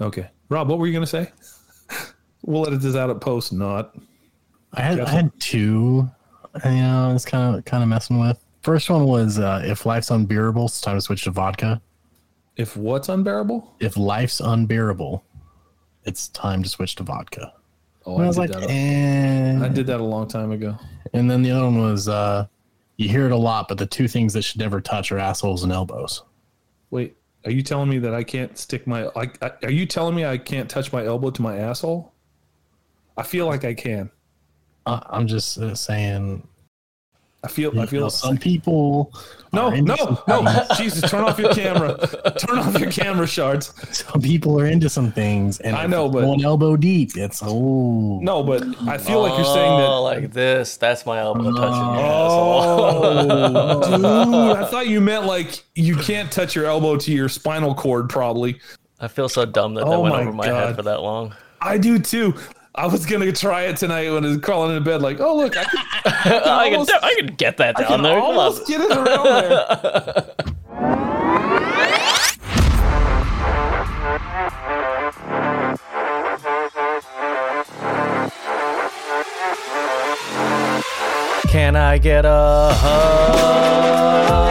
Okay. Rob, what were you going to say? We'll edit this out at post, not. I had two, I was kind of messing with. First one was if life's unbearable, it's time to switch to vodka. If what's unbearable? If life's unbearable, it's time to switch to vodka. Oh, I was like, I did that a long time ago. And then the other one was you hear it a lot, but the two things that should never touch are assholes and elbows. Wait, are you telling me that I can't stick my... are you telling me I can't touch my elbow to my asshole? I feel like I can. I'm just saying... I feel some people. No. Jesus, turn off your camera. Turn off your camera, Shards. Some people are into some things, and I know, but one elbow deep. It's no, but I feel like you're saying that like this. That's my elbow touching your asshole. Dude, I thought you meant like you can't touch your elbow to your spinal cord. Probably. I feel so dumb that went over my head for that long. I do too. I was gonna try it tonight when I was crawling into bed. Like, oh look, I can get that down there. Come on, get it around there. Can I get a hug?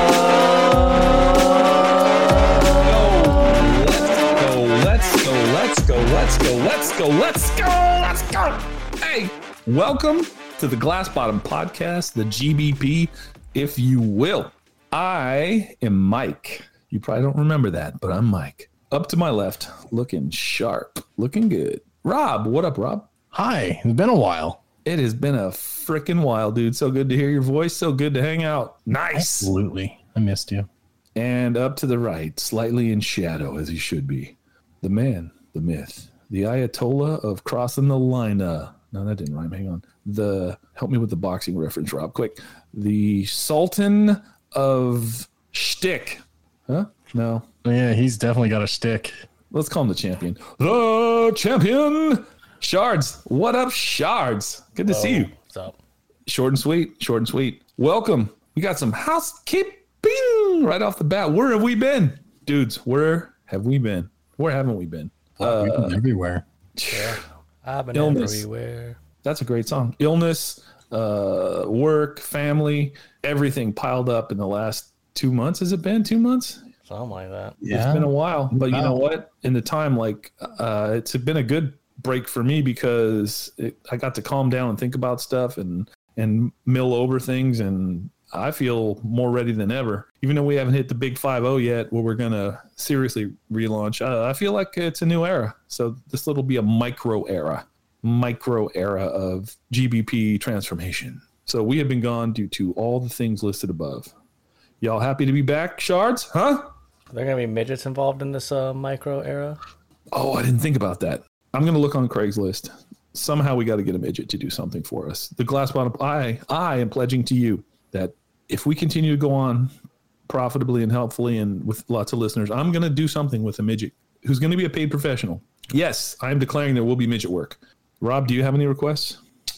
Let's go. Hey, welcome to the Glass Bottom Podcast, the GBP, if you will. I am Mike. You probably don't remember that, but I'm Mike. Up to my left, looking sharp, looking good. Rob, what up, Rob? Hi, it's been a while. It has been a freaking while, dude. So good to hear your voice. So good to hang out. Nice. Absolutely. I missed you. And up to the right, slightly in shadow, as he should be. The man, the myth, the Ayatollah of crossing the line. No, that didn't rhyme. Hang on. Help me with the boxing reference, Rob, quick. The Sultan of Shtick. Huh? No. Yeah, he's definitely got a shtick. Let's call him the champion. The champion! Shards. What up, Shards? Good to see you. What's up? Short and sweet. Welcome. We got some housekeeping right off the bat. Where have we been? Dudes, where have we been? Where haven't we been? We've been everywhere. Yeah, I've been everywhere. That's a great song. Illness, work, family, everything piled up in the last 2 months. Has it been 2 months? Something like that. Yeah. It's been a while. But you know what? In the time, it's been a good break for me because I got to calm down and think about stuff and mill over things, and I feel more ready than ever. Even though we haven't hit the big 5-0 yet, where we're going to seriously relaunch, I feel like it's a new era. So this will be a micro era of GBP transformation. So we have been gone due to all the things listed above. Y'all happy to be back, Shards? Huh? Are there going to be midgets involved in this micro era? Oh, I didn't think about that. I'm going to look on Craigslist. Somehow we got to get a midget to do something for us. The Glass Bottom, I am pledging to you that if we continue to go on profitably and helpfully and with lots of listeners, I'm going to do something with a midget who's going to be a paid professional. Yes, I am declaring there will be midget work. Rob, do you have any requests?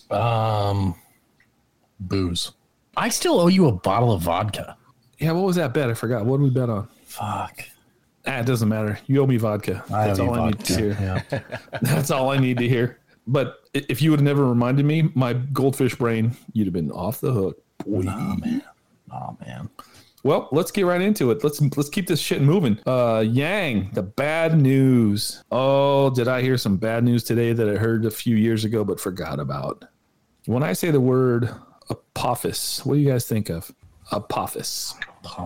Booze. I still owe you a bottle of vodka. Yeah, what was that bet? I forgot. What did we bet on? Fuck. It doesn't matter. You owe me vodka. That's all I need to hear. Yeah. That's all I need to hear. But if you would have never reminded me, my goldfish brain, you'd have been off the hook. Boy. Oh, man. Well, let's get right into it. Let's keep this shit moving. Yang, the bad news. Oh, did I hear some bad news today that I heard a few years ago but forgot about? When I say the word Apophis, what do you guys think of? Apophis.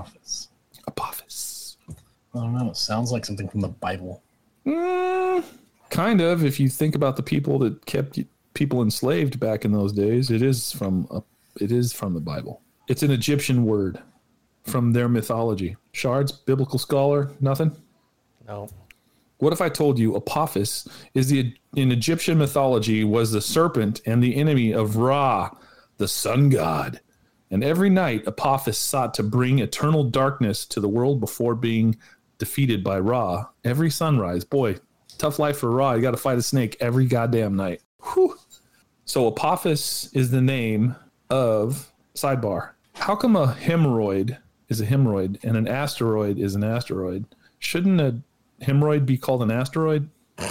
I don't know. It sounds like something from the Bible. Kind of. If you think about the people that kept people enslaved back in those days, it is from the Bible. It's an Egyptian word from their mythology. Shards, biblical scholar, nothing? No. What if I told you Apophis in Egyptian mythology was the serpent and the enemy of Ra, the sun god? And every night Apophis sought to bring eternal darkness to the world before being defeated by Ra. Every sunrise, boy, tough life for Ra. You got to fight a snake every goddamn night. Whew. So Apophis is the name of, sidebar, how come a hemorrhoid is a hemorrhoid and an asteroid is an asteroid? Shouldn't a hemorrhoid be called an asteroid?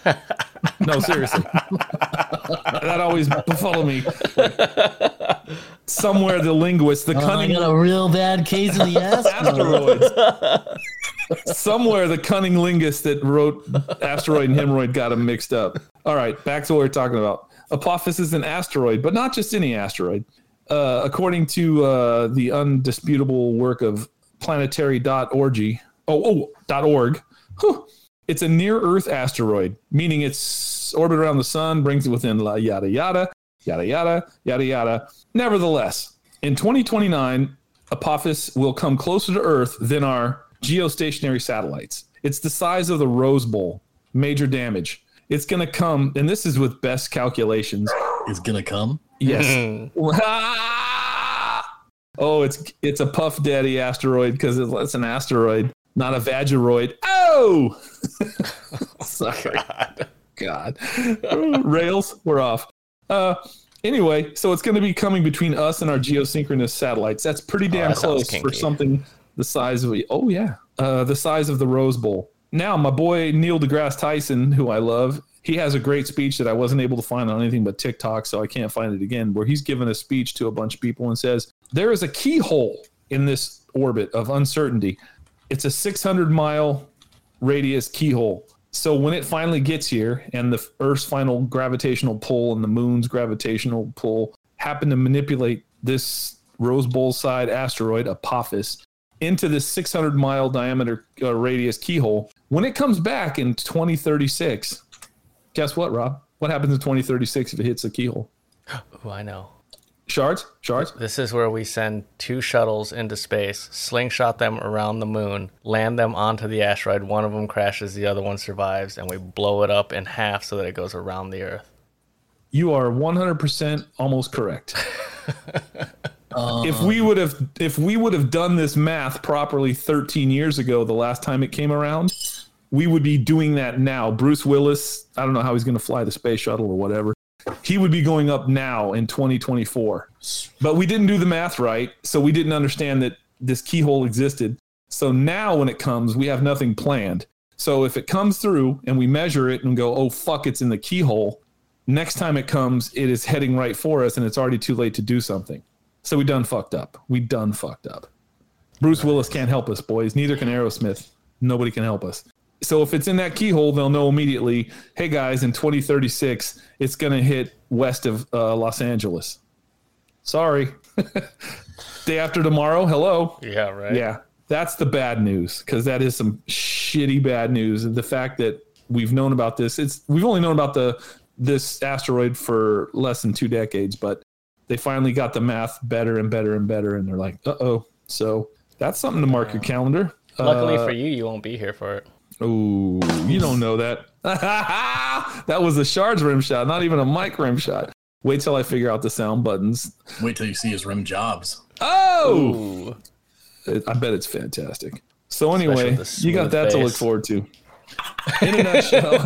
No, seriously. That always befuddled me. Somewhere the linguist, the cunning. I got a real bad case of the asteroids. Somewhere the cunning linguist that wrote asteroid and hemorrhoid got them mixed up. All right, back to what we're talking about. Apophis is an asteroid, but not just any asteroid. According to the undisputable work of planetary.org, it's a near-Earth asteroid, meaning its orbit around the sun brings it within yada, yada, yada, yada, yada, yada. Nevertheless, in 2029, Apophis will come closer to Earth than our geostationary satellites. It's the size of the Rose Bowl. Major damage. It's going to come, and this is with best calculations. It's going to come? Yes. Oh, it's a Puff Daddy asteroid because it's an asteroid, not a vagiroid. Oh! Sorry. God. Rails, we're off. Anyway, so it's going to be coming between us and our geosynchronous satellites. That's pretty damn close for something the size of the size of the Rose Bowl. Now, my boy Neil deGrasse Tyson, who I love, he has a great speech that I wasn't able to find on anything but TikTok, so I can't find it again, where he's given a speech to a bunch of people and says, there is a keyhole in this orbit of uncertainty. It's a 600-mile radius keyhole. So when it finally gets here and the Earth's final gravitational pull and the moon's gravitational pull happen to manipulate this Rose Bowl-side asteroid, Apophis, into this 600-mile diameter radius keyhole, when it comes back in 2036, guess what, Rob? What happens in 2036 if it hits the keyhole? Oh, I know. Shards? This is where we send 2 shuttles into space, slingshot them around the moon, land them onto the asteroid. One of them crashes, the other one survives, and we blow it up in half so that it goes around the Earth. You are 100% almost correct. If we would have done this math properly 13 years ago, the last time it came around, we would be doing that now. Bruce Willis, I don't know how he's going to fly the space shuttle or whatever. He would be going up now in 2024. But we didn't do the math right, so we didn't understand that this keyhole existed. So now when it comes, we have nothing planned. So if it comes through and we measure it and go, oh, fuck, it's in the keyhole, next time it comes, it is heading right for us and it's already too late to do something. So we done fucked up. Bruce Willis can't help us, boys. Neither can Aerosmith. Nobody can help us. So if it's in that keyhole, they'll know immediately, hey, guys, in 2036, it's going to hit west of Los Angeles. Sorry. Day after tomorrow, hello. Yeah, right. Yeah, that's the bad news, because that is some shitty bad news. The fact that we've known about this, we've only known about this asteroid for less than 2 decades, but they finally got the math better and better and better, and they're like, uh-oh. So that's something to mark your calendar. Luckily for you, you won't be here for it. Oh, you don't know that. That was a Shards rim shot, not even a Mike rim shot. Wait till I figure out the sound buttons. Wait till you see his rim jobs. Oh! I bet it's fantastic. So anyway, you got that to look forward to. In a nutshell.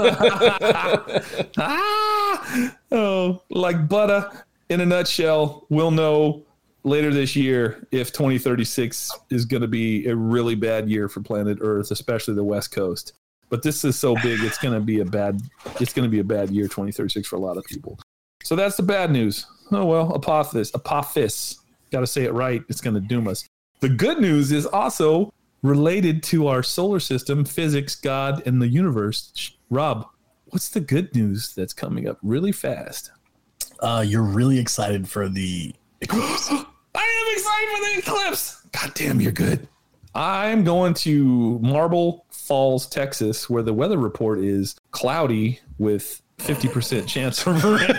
Like butter. In a nutshell, we'll know later this year if 2036 is going to be a really bad year for planet Earth, especially the West Coast. But this is so big, it's going to be a bad year, 2036, for a lot of people. So that's the bad news. Oh well, Apophis. Got to say it right. It's going to doom us. The good news is also related to our solar system, physics, God, and the universe. Rob, what's the good news that's coming up really fast? You're really excited for the eclipse. I am excited for the eclipse. God damn, you're good. I'm going to Marble Falls, Texas, where the weather report is cloudy with 50% chance of rain.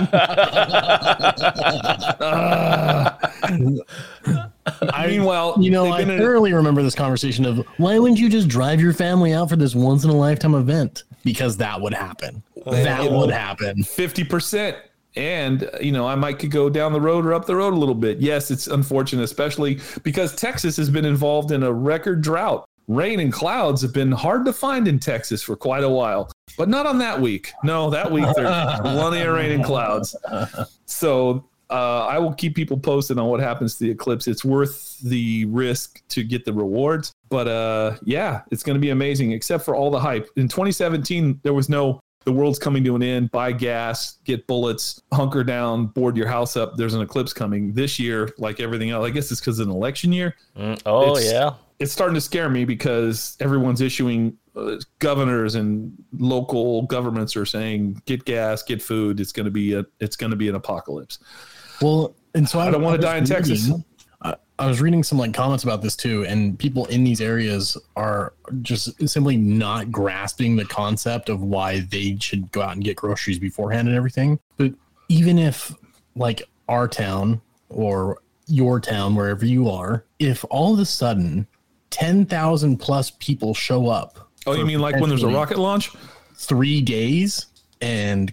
Meanwhile, I thoroughly remember this conversation of why wouldn't you just drive your family out for this once in a lifetime event? Because that would happen. That would happen. 50%. And, I might could go down the road or up the road a little bit. Yes, it's unfortunate, especially because Texas has been involved in a record drought. Rain and clouds have been hard to find in Texas for quite a while, but not on that week. No, that week there's plenty of rain and clouds. So I will keep people posted on what happens to the eclipse. It's worth the risk to get the rewards. But yeah, it's going to be amazing, except for all the hype. In 2017, there was no the world's coming to an end, buy gas, get bullets, hunker down, board your house up. There's an eclipse coming this year, like everything else. I guess it's because it's an election year. It's starting to scare me because everyone's issuing governors and local governments are saying, get gas, get food. It's going to be an apocalypse. Well, and so I don't want to die in Texas. I was reading some comments about this too, and people in these areas are just simply not grasping the concept of why they should go out and get groceries beforehand and everything. But even if our town or your town, wherever you are, if all of a sudden 10,000 plus people show up. Oh, you mean like when there's a rocket launch? 3 days, and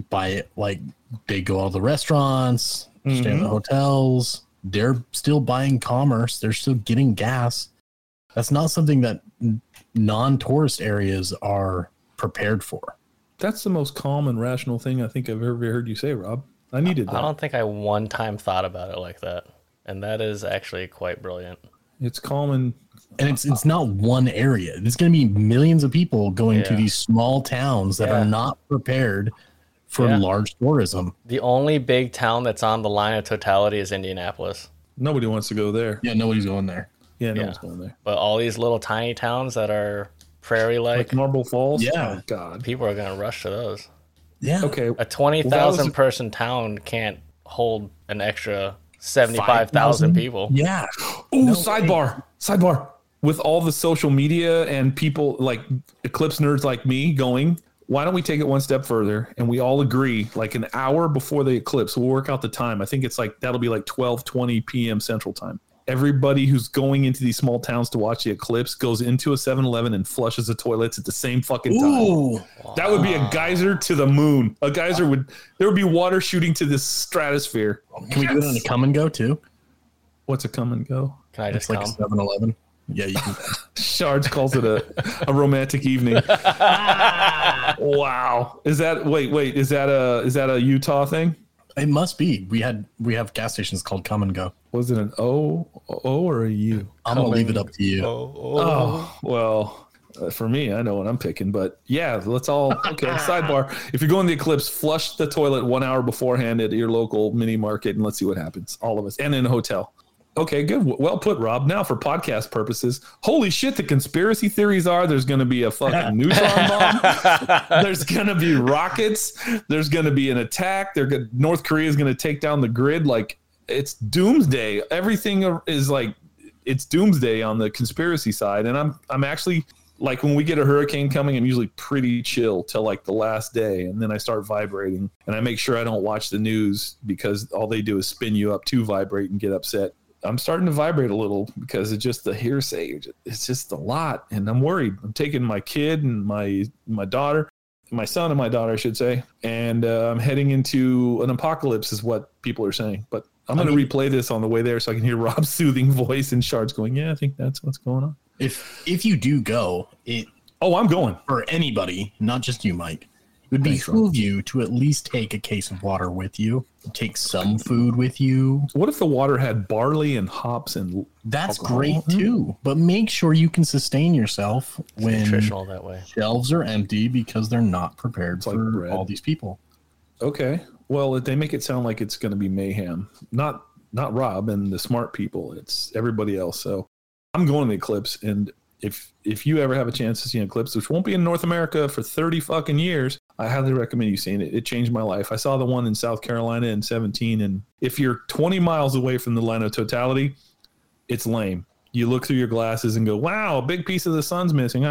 they go all the restaurants, stay in the hotels. They're still buying commerce. They're still getting gas. That's not something that non-tourist areas are prepared for. That's the most calm and rational thing I think I've ever heard you say, Rob. I needed that. I don't think I one time thought about it like that. And that is actually quite brilliant. It's calm and it's not one area. There's going to be millions of people going to these small towns that are not prepared for large tourism. The only big town that's on the line of totality is Indianapolis. Nobody wants to go there. Yeah, nobody's going there. Yeah, no one's going there. But all these little tiny towns that are prairie-like, Marble Falls. Yeah, oh, God, people are going to rush to those. Yeah. Okay. A 20,000 person town can't hold an extra 75,000 people. Yeah. Ooh, sidebar. With all the social media and people like Eclipse nerds like me going, why don't we take it one step further and we all agree like an hour before the eclipse, we'll work out the time. I think it's that'll be 12:20 p.m. Central Time. Everybody who's going into these small towns to watch the eclipse goes into a 7-Eleven and flushes the toilets at the same fucking time. Ooh. That would be a geyser to the moon. There would be water shooting to the stratosphere. Can we do it on a come and go too? What's a come and go? Can I just come? 7-Eleven. Yeah, you can. Shards calls it a romantic evening. Wow. Is that a Utah thing? It must be. We have gas stations called Come and Go. Was it an O or a U? I'm gonna leave it up to you. Oh well, for me, I know what I'm picking. But yeah, let's all sidebar. If you're going to the eclipse, flush the toilet 1 hour beforehand at your local mini market, and let's see what happens. All of us, and in a hotel. Okay, good. Well put, Rob. Now, for podcast purposes, holy shit, the conspiracy theories are there's going to be a fucking neutron bomb. There's going to be rockets. There's going to be an attack. North Korea is going to take down the grid. It's doomsday. Everything is it's doomsday on the conspiracy side. And I'm actually, when we get a hurricane coming, I'm usually pretty chill till the last day. And then I start vibrating. And I make sure I don't watch the news because all they do is spin you up to vibrate and get upset. I'm starting to vibrate a little because it's just the hearsay. It's just a lot. And I'm worried. I'm taking my kid and my daughter, my son and my daughter, I should say. And I'm heading into an apocalypse is what people are saying. But I'm going to replay this on the way there so I can hear Rob's soothing voice and Shards going, yeah, I think that's what's going on. If you do go, I'm going. For anybody, not just you, Mike. It would behoove you to at least take a case of water with you, take some food with you. What if the water had barley and hops and that's alcohol? Great too, but make sure you can sustain yourself when nutritional that way. Shelves are empty because they're not prepared for all these people. Okay, well, they make it sound like it's going to be mayhem. Not Rob and the smart people. It's everybody else. So I'm going to the eclipse, and if you ever have a chance to see an eclipse, which won't be in North America for 30 fucking years, I highly recommend you seeing it. It changed my life. I saw the one in South Carolina in 2017, and if you're 20 miles away from the line of totality, it's lame. You look through your glasses and go, wow, a big piece of the sun's missing.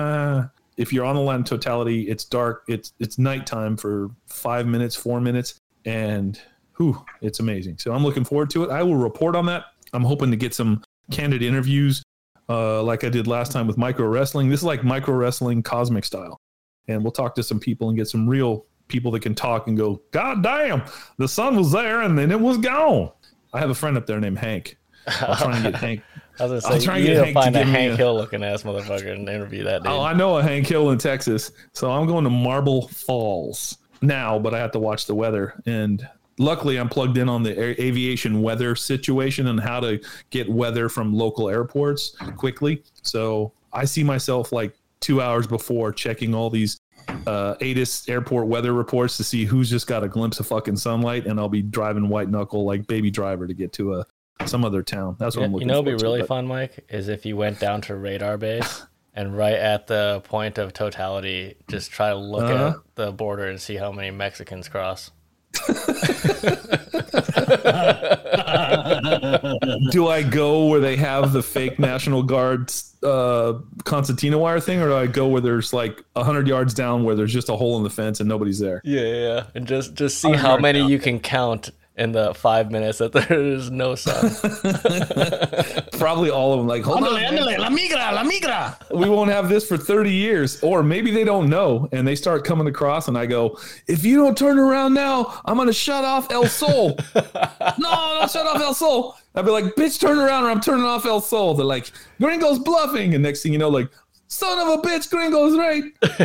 If you're on the line of totality, it's dark. It's nighttime for 5 minutes, 4 minutes, and it's amazing. So I'm looking forward to it. I will report on that. I'm hoping to get some candid interviews like I did last time with micro wrestling. This is like micro wrestling cosmic style. And we'll talk to some people and get some real people that can talk and go, God damn, the sun was there and then it was gone. I have a friend up there named Hank. I'll try and get Hank. I was going to say, you need to find a Hank Hill looking ass motherfucker and interview that dude. Oh, I know a Hank Hill in Texas. So I'm going to Marble Falls now, but I have to watch the weather. And luckily, I'm plugged in on the aviation weather situation and how to get weather from local airports quickly. So I see myself 2 hours before checking all these ATIS airport weather reports to see who's just got a glimpse of fucking sunlight, and I'll be driving white knuckle like Baby Driver to get to some other town. That's what I'm looking for. It'd be really fun, Mike, is if you went down to radar base and right at the point of totality, just try to look at the border and see how many Mexicans cross. Do I go where they have the fake National Guard concertina wire thing, or do I go where there's like 100 yards down where there's just a hole in the fence and nobody's there? Yeah. And just see how many you can count in the 5 minutes that there is no sun. Probably all of them. Like, hold on, la migra. we won't have this for 30 years. Or maybe they don't know and they start coming across, and I go, if you don't turn around now, I'm gonna shut off El Sol. No, don't shut off El Sol. I'd be like, bitch, turn around or I'm turning off El Sol. They're like, Gringo's bluffing, and next thing you know, like, son of a bitch, Gringo's right.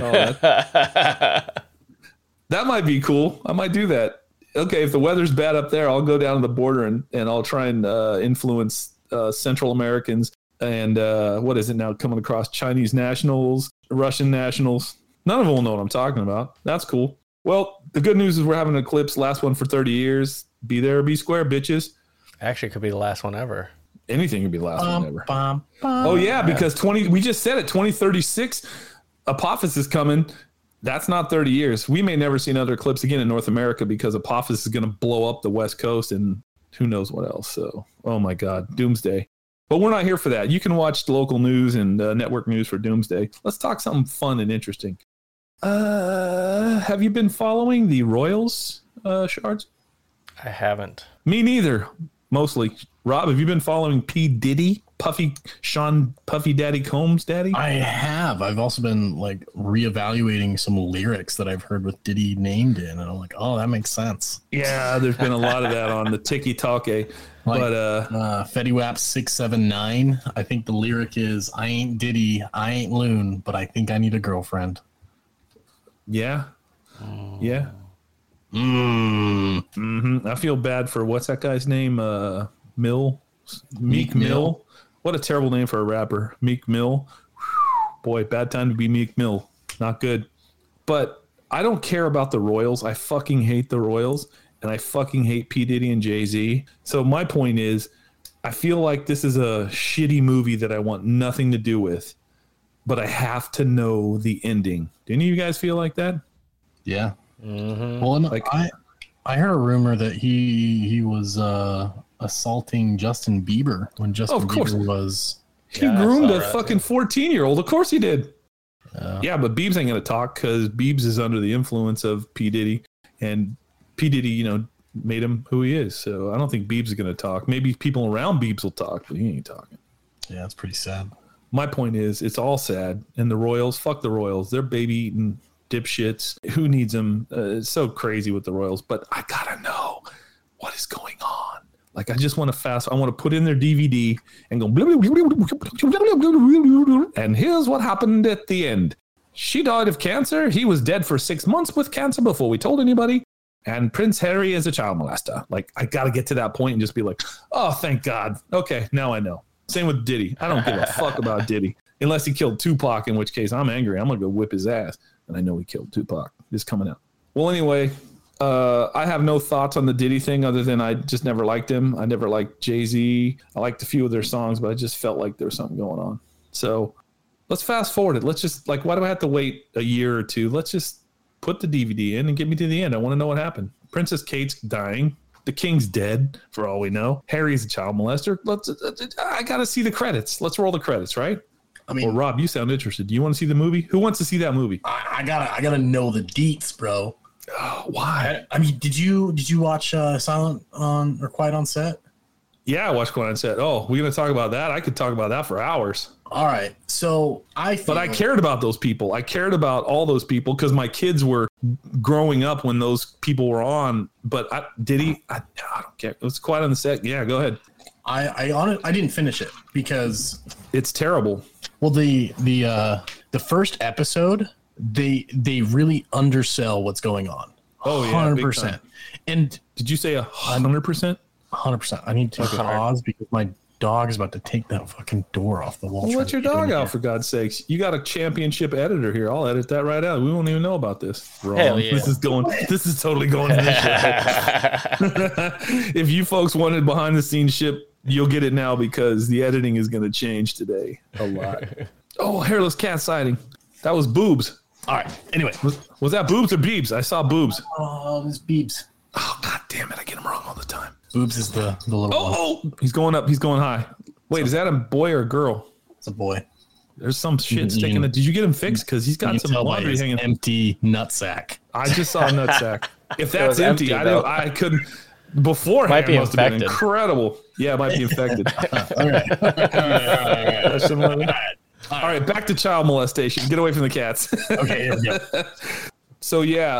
That might be cool. I might do that. Okay, if the weather's bad up there, I'll go down to the border and I'll try and influence Central Americans and what is it now, coming across Chinese nationals, Russian nationals. None of them will know what I'm talking about. That's cool. Well, the good news is we're having an eclipse, last one for 30 years. Be there or be square, bitches. Actually, it could be the last one ever. Anything could be the last one ever. Oh, yeah, because we just said it, 2036, Apophis is coming. That's not 30 years. We may never see another eclipse again in North America because Apophis is going to blow up the West Coast and who knows what else. So, oh my God, doomsday. But we're not here for that. You can watch the local news and network news for doomsday. Let's talk something fun and interesting. Have you been following the Royals, Shards? I haven't. Me neither, mostly. Rob, have you been following P. Diddy? Puffy Daddy Combs daddy? I have. I've also been like reevaluating some lyrics that I've heard with Diddy named in, and I'm like, oh, that makes sense. Yeah, there's been a lot of that on the TikTok. Like, but Fetty Wap 679, I think the lyric is, I ain't Diddy, I ain't Loon, but I think I need a girlfriend. Yeah. Yeah. I feel bad for what's that guy's name? Meek Mill. What a terrible name for a rapper. Meek Mill. Boy, bad time to be Meek Mill. Not good. But I don't care about the Royals. I fucking hate the Royals. And I fucking hate P. Diddy and Jay-Z. So my point is, I feel like this is a shitty movie that I want nothing to do with. But I have to know the ending. Do any of you guys feel like that? Yeah. Mm-hmm. Well, no, like, I heard a rumor that he was assaulting Justin Bieber when Justin Bieber was. He groomed a fucking 14-year-old. Of course he did. Yeah, but Biebs ain't gonna talk because Biebs is under the influence of P. Diddy, and P. Diddy, made him who he is. So I don't think Biebs is gonna talk. Maybe people around Biebs will talk, but he ain't talking. Yeah, it's pretty sad. My point is, it's all sad. And the Royals, fuck the Royals. They're baby eating dipshits. Who needs them? It's so crazy with the Royals, but I gotta know what is going on. Like, I just want to I want to put in their DVD and go, and here's what happened at the end. She died of cancer. He was dead for 6 months with cancer before we told anybody. And Prince Harry is a child molester. Like, I got to get to that point and just be like, oh, thank God. Okay, now I know. Same with Diddy. I don't give a fuck about Diddy. Unless he killed Tupac, in which case I'm angry. I'm going to go whip his ass. And I know he killed Tupac. It's coming out. Well, anyway, I have no thoughts on the Diddy thing other than I just never liked him. I never liked Jay-Z. I liked a few of their songs, but I just felt like there was something going on. So let's fast forward it. Let's just, why do I have to wait a year or two? Let's just put the DVD in and get me to the end. I want to know what happened. Princess Kate's dying. The king's dead, for all we know. Harry's a child molester. I got to see the credits. Let's roll the credits, right? I mean, well, Rob, you sound interested. Do you want to see the movie? Who wants to see that movie? I gotta know the deets, bro. Oh, why? I mean, did you watch Silent on or Quiet on Set? Yeah, I watched Quiet on Set. Oh, we're gonna talk about that? I could talk about that for hours. All right. So but I cared about those people. I cared about all those people because my kids were growing up when those people were on. But I don't care. It was Quiet on the Set. Yeah, go ahead. I didn't finish it because it's terrible. Well, the first episode, they really undersell what's going on. Oh yeah, 100%. And did you say 100%? 100%. I need to pause because my dog is about to take that fucking door off the wall. Well, let your dog out, for God's sakes. You got a championship editor here. I'll edit that right out. We won't even know about this. Wrong. Hell yeah. This is totally going to this show. If you folks wanted behind the scenes shit, you'll get it now because the editing is going to change today a lot. Oh, hairless cat sighting. That was boobs. All right. Anyway. Was that boobs or beebs? I saw boobs. Oh, this beeps. Oh, God damn it. I get them wrong all the time. Boobs is the little one. Oh, he's going up. He's going high. Wait, is that a boy or a girl? It's a boy. There's some shit sticking. Did you get him fixed? Because he's got some laundry hanging. Empty nutsack. I just saw a nutsack. If that's empty, I couldn't. Beforehand, might be must have been infected. Incredible. Yeah, it might be infected. All right. All right, back to child molestation. Get away from the cats. Okay, here we go. So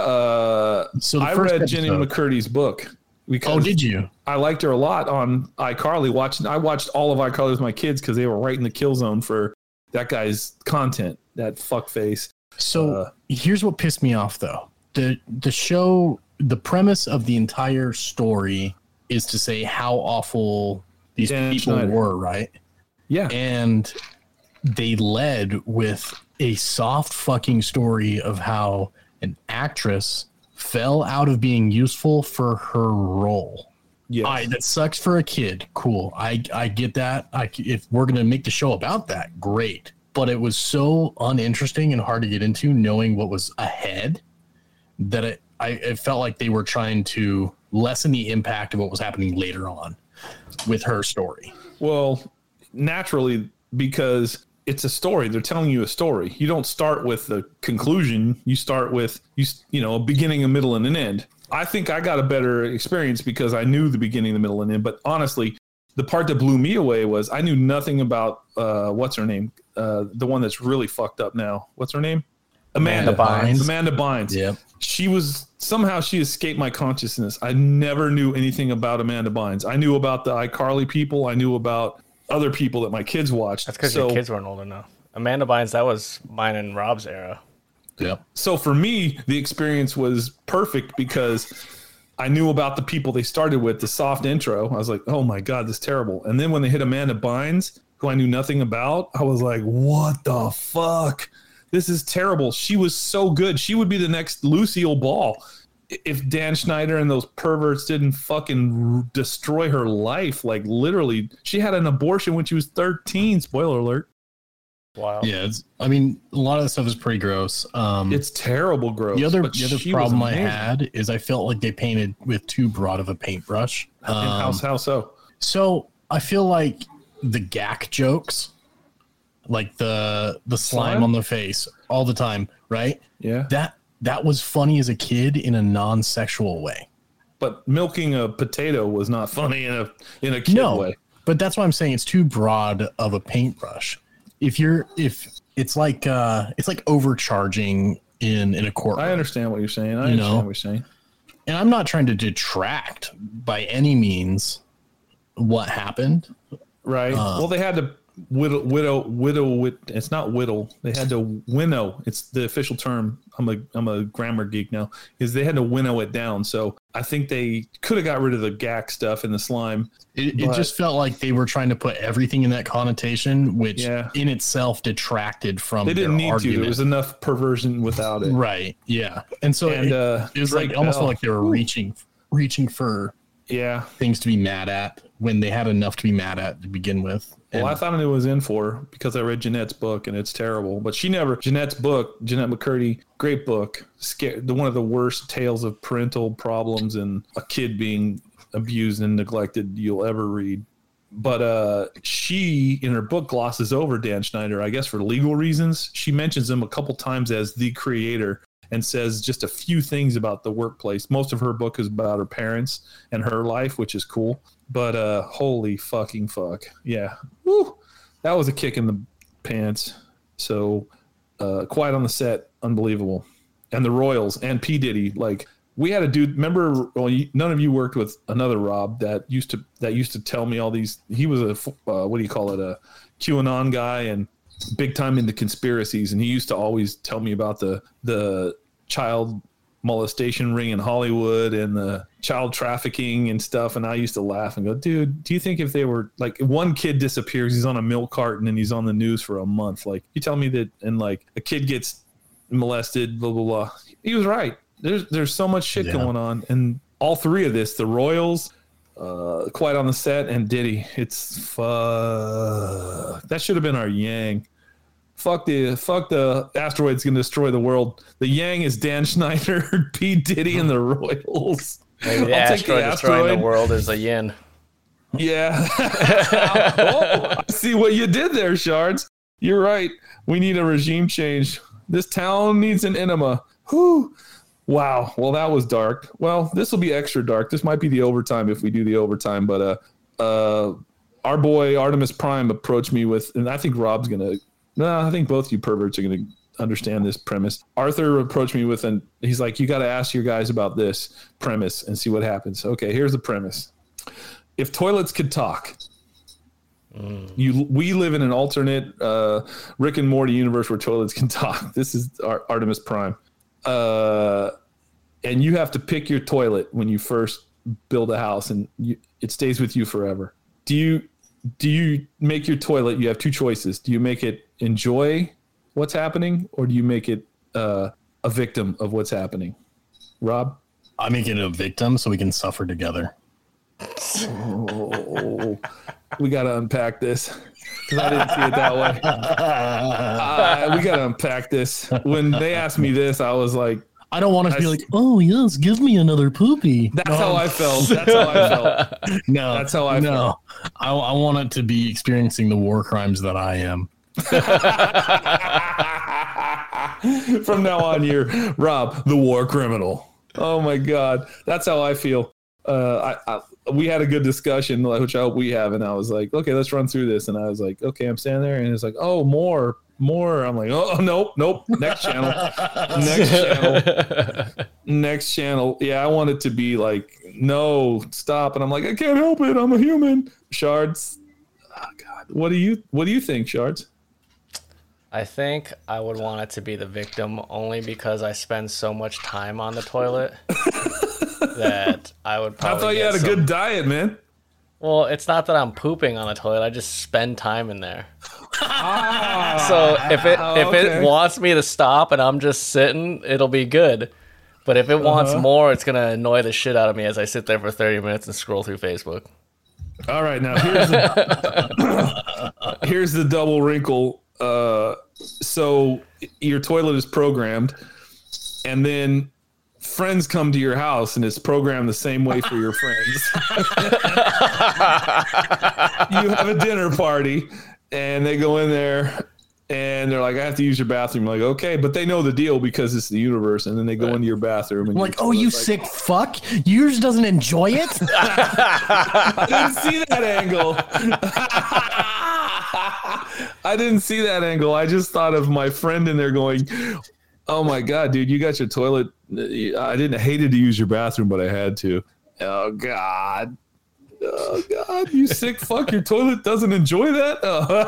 yeah, So the I first read Jenny episode- McCurdy's book. Oh, did you? I liked her a lot on iCarly. I watched all of iCarly with my kids because they were right in the kill zone for that guy's content. That fuckface. So here's what pissed me off, though. The show, the premise of the entire story is to say how awful these Dan people Schneider. were, right? Yeah. And they led with a soft fucking story of how an actress fell out of being useful for her role. Yeah. That sucks for a kid. Cool. I get that. If we're going to make the show about that, great. But it was so uninteresting and hard to get into knowing what was ahead that it felt like they were trying to lessen the impact of what was happening later on with her story. Well, naturally, because it's a story. They're telling you a story. You don't start with the conclusion. You start with, a beginning, a middle, and an end. I think I got a better experience because I knew the beginning, the middle, and end. But honestly, the part that blew me away was I knew nothing about, what's her name? The one that's really fucked up now. What's her name? Amanda Bynes. Amanda Bynes. Yep. She escaped my consciousness. I never knew anything about Amanda Bynes. I knew about the iCarly people. I knew about other people that my kids watched. That's because your kids weren't old enough. Amanda Bynes, that was mine and Rob's era. Yep. So for me, the experience was perfect because I knew about the people they started with, the soft intro. I was like, oh my God, this is terrible. And then when they hit Amanda Bynes, who I knew nothing about, I was like, what the fuck? This is terrible. She was so good. She would be the next Lucille Ball if Dan Schneider and those perverts didn't fucking destroy her life. Like literally, she had an abortion when she was 13. Spoiler alert. Wow. Yeah. A lot of the stuff is pretty gross. It's terrible gross. The other she problem was I amazing. had is I felt like they painted with too broad of a paintbrush. How so? So I feel like the gack jokes, like the slime on the face all the time, right? Yeah. That was funny as a kid in a non-sexual way. But milking a potato was not funny in a kid way. But that's why I'm saying it's too broad of a paintbrush. If it's like overcharging in a courtroom. I understand what you're saying. I understand what you're saying. And I'm not trying to detract by any means what happened. Right. Well, they had to whittle. It's not whittle. They had to winnow. It's the official term. I'm a grammar geek now. Is they had to winnow it down. So I think they could have got rid of the gack stuff and the slime. It just felt like they were trying to put everything in that connotation, which in itself detracted from. They didn't need argument. to. There was enough perversion without it. Right. Yeah. And so it was Drake like almost Bell. like they were reaching for things to be mad at when they had enough to be mad at to begin with. Well, I thought it was in for because I read Jeanette's book and it's terrible. But Jeanette's book, Jeanette McCurdy, great book. One of the worst tales of parental problems and a kid being abused and neglected you'll ever read. But she, in her book, glosses over Dan Schneider, I guess for legal reasons. She mentions him a couple times as the creator and says just a few things about the workplace. Most of her book is about her parents and her life, which is cool. But holy fucking fuck. Yeah. Woo. That was a kick in the pants. So Quiet on the Set, unbelievable. And the Royals and P. Diddy, like we had a dude, remember, none of you worked with another Rob that used to tell me all these, he was a a QAnon guy and big time into conspiracies. And he used to always tell me about the child molestation ring in Hollywood and the child trafficking and stuff. And I used to laugh and go, dude, do you think if they were like one kid disappears, he's on a milk carton and he's on the news for a month? Like you tell me that, and like a kid gets molested, blah, blah, blah. He was right. There's so much shit going on. And all three of this, the Royals, Quiet on the Set, and Diddy, it's that should have been our Yang. Fuck the asteroid's gonna destroy the world. The Yang is Dan Schneider, P. Diddy, and the Royals. Maybe the asteroid destroying the world is a yin. Yeah. Oh, I see what you did there, Shards. You're right. We need a regime change. This town needs an enema. Whew. Wow. Well, that was dark. Well, this will be extra dark. This might be the overtime if we do the overtime. But our boy Artemis Prime approached me with, and I think Rob's gonna. No, I think both you perverts are going to understand this premise. Arthur approached me with, and he's like, you got to ask your guys about this premise and see what happens. Okay, here's the premise. If toilets could talk, we live in an alternate Rick and Morty universe where toilets can talk. This is Artemis Prime. And you have to pick your toilet when you first build a house, and it stays with you forever. Do you make your toilet? You have two choices. Do you make it enjoy what's happening, or do you make it a victim of what's happening? Rob? I make it a victim so we can suffer together. Oh, we got to unpack this because I didn't see it that way. We got to unpack this. When they asked me this, I was like, I don't want to be like, oh, yes, give me another poopy. That's how I felt. That's how I felt. No, that's how I felt. I want it to be experiencing the war crimes that I am. From now on, you're Rob, the war criminal. Oh my God. That's how I feel. We had a good discussion, which I hope we have. And I was like, okay, let's run through this. And I was like, okay, I'm standing there. And it's like, oh, more. I'm like, oh, nope. Next channel. Next channel. Yeah, I want it to be like, no, stop. And I'm like, I can't help it. I'm a human. Shards. Oh, God. What do you think, Shards? I think I would want it to be the victim only because I spend so much time on the toilet that I would probably. I thought you had a good diet, man. Well, it's not that I'm pooping on the toilet. I just spend time in there. So if it wants me to stop and I'm just sitting, it'll be good. But if it wants more, it's gonna annoy the shit out of me as I sit there for 30 minutes and scroll through Facebook. All right, now here's the double wrinkle. So your toilet is programmed, and then friends come to your house and it's programmed the same way for your friends. You have a dinner party and they go in there and they're like, I have to use your bathroom. I'm like, okay, but they know the deal because it's the universe. And then they go into your bathroom and like, oh, you sick fuck. Yours doesn't enjoy it. I didn't see that angle. I didn't see that angle. I just thought of my friend in there going, oh my God, dude, you got your toilet. I hated to use your bathroom, but I had to. Oh God, you sick fuck. Your toilet doesn't enjoy that.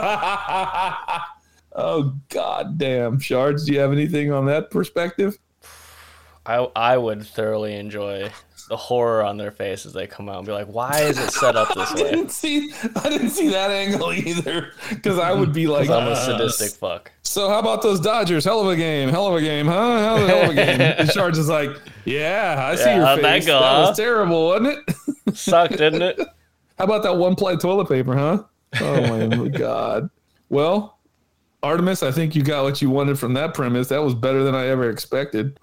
Oh God damn. Shards, do you have anything on that perspective? I would thoroughly enjoy the horror on their face as they come out and be like, why is it set up this way? I didn't see that angle either, because I would be like, I'm a sadistic fuck. So how about those Dodgers? Hell of a game, huh? Hell of a game. And Shards is like, yeah, I see your face. That was terrible, wasn't it? Sucked, didn't it? How about that one-ply toilet paper, huh? Oh my God. Well, Artemis, I think you got what you wanted from that premise. That was better than I ever expected.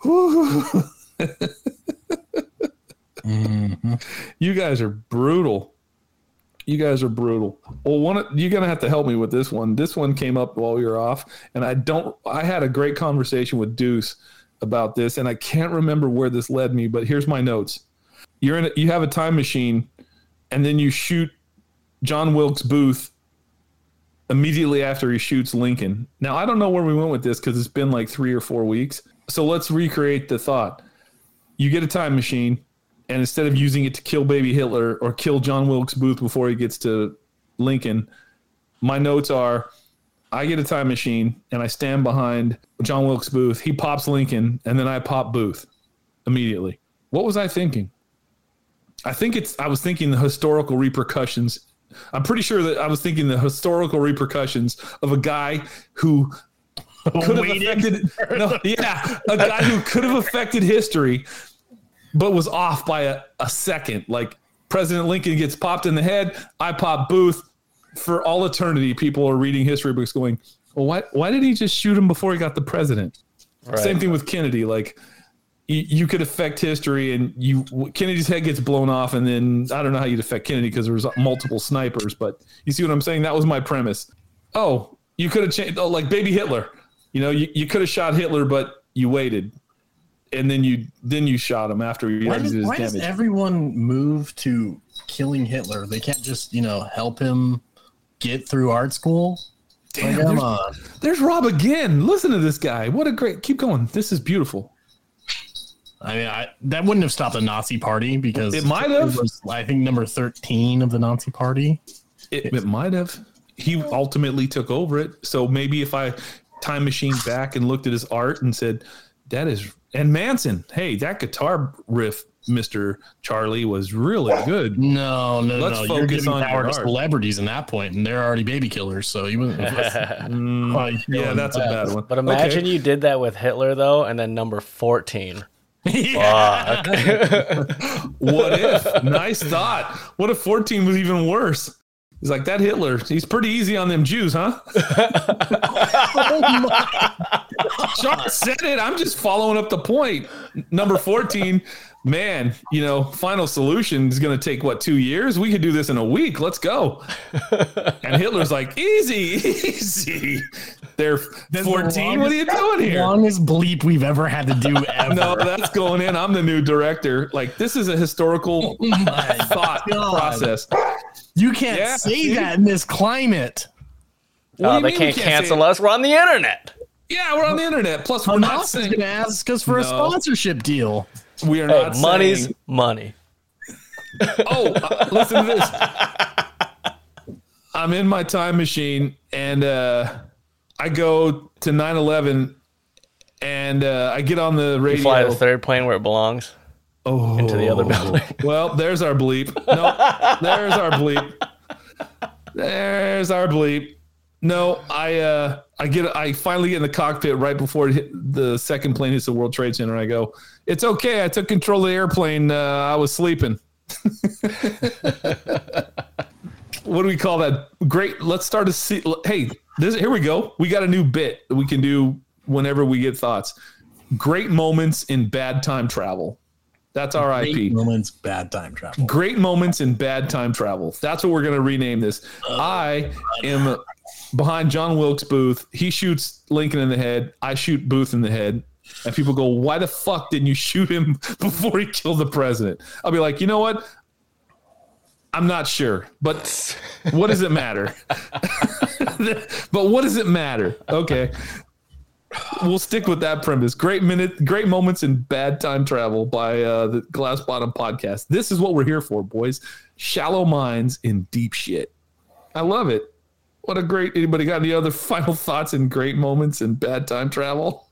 Mm-hmm. You guys are brutal. Well, you're gonna have to help me with this one. This one came up while we were off, and I had a great conversation with Deuce about this, and I can't remember where this led me, but here's my notes. You have a time machine, and then you shoot John Wilkes Booth immediately after he shoots Lincoln. Now, I don't know where we went with this because it's been like 3 or 4 weeks. So let's recreate the thought. You get a time machine, and instead of using it to kill baby Hitler or kill John Wilkes Booth before he gets to Lincoln, my notes are, I get a time machine, and I stand behind John Wilkes Booth. He pops Lincoln, and then I pop Booth. immediately. What was I thinking? I was thinking the historical repercussions. I'm pretty sure that I was thinking the historical repercussions of a guy who could have affected a guy who could have affected history, but was off by a second. Like President Lincoln gets popped in the head, I pop Booth. For all eternity, people are reading history books going, well, why did he just shoot him before he got the president? Right. Same thing with Kennedy. Like you could affect history, and Kennedy's head gets blown off, and then I don't know how you'd affect Kennedy because there was multiple snipers, but you see what I'm saying? That was my premise. Oh, you could have changed, like baby Hitler. You could have shot Hitler, but you waited, and then you shot him after he already did his damage. Why does everyone move to killing Hitler? They can't just help him get through art school. Damn, come on. There's Rob again. Listen to this guy. What a great. Keep going. This is beautiful. I mean, that wouldn't have stopped the Nazi Party because it might have. I think number 13 of the Nazi Party. It might have. He ultimately took over it. So maybe if I time machine back and looked at his art and said, "That is," and Manson, hey, that guitar riff, Mr. Charlie, was really good. No. You're giving power to celebrities in that point, and they're already baby killers. So you wouldn't. Yeah, that's a bad one. But imagine you did that with Hitler though, and then number 14. Yeah. What if? Nice thought. What if 14 was even worse? He's like, that Hitler, he's pretty easy on them Jews, huh? Sean said it. I'm just following up the point. Number 14, man, Final Solution is going to take, 2 years? We could do this in a week. Let's go. And Hitler's like, easy. They're 14. What are you doing here? Longest bleep we've ever had to do ever. No, that's going in. I'm the new director. Like, this is a historical thought process. You can't say that in this climate. They can't cancel us. We're on the internet. Yeah, we're on the internet. Plus, we're not saying going to ask us for a sponsorship deal. We are not money's saying money. Listen to this. I'm in my time machine, and I go to 9/11, and I get on the radio. You fly the third plane where it belongs. Into the other building. Well, there's our bleep. No, there's our bleep. There's our bleep. No, I finally get in the cockpit right before the second plane hits the World Trade Center. I go, it's okay. I took control of the airplane. I was sleeping. What do we call that? Great. Let's start Hey, here we go. We got a new bit that we can do whenever we get thoughts. Great moments in bad time travel. That's our IP. Great moments, bad time travel. Great moments in bad time travel. That's what we're going to rename this. I am behind John Wilkes Booth. He shoots Lincoln in the head. I shoot Booth in the head. And people go, why the fuck didn't you shoot him before he killed the president? I'll be like, you know what? I'm not sure. But what does it matter? But what does it matter? Okay. We'll stick with that premise. Great moments in bad time travel by the Glass Bottom Podcast. This is what we're here for, boys. Shallow minds in deep shit. I love it. What a great. Anybody got any other final thoughts and great moments in bad time travel?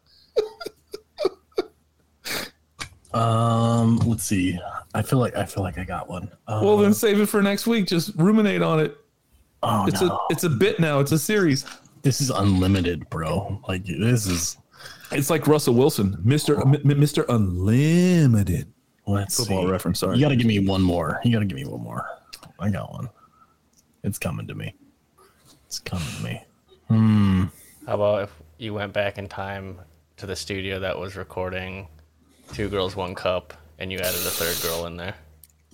Let's see. I feel like I got one. Well, then save it for next week. Just ruminate on it. It's a bit now. It's a series. This is unlimited, bro. Like it's like Russell Wilson, Mr. Unlimited. Let's football see. Reference. Sorry, you got to give me one more. I got one. It's coming to me. How about if you went back in time to the studio that was recording Two Girls, One Cup, and you added a third girl in there?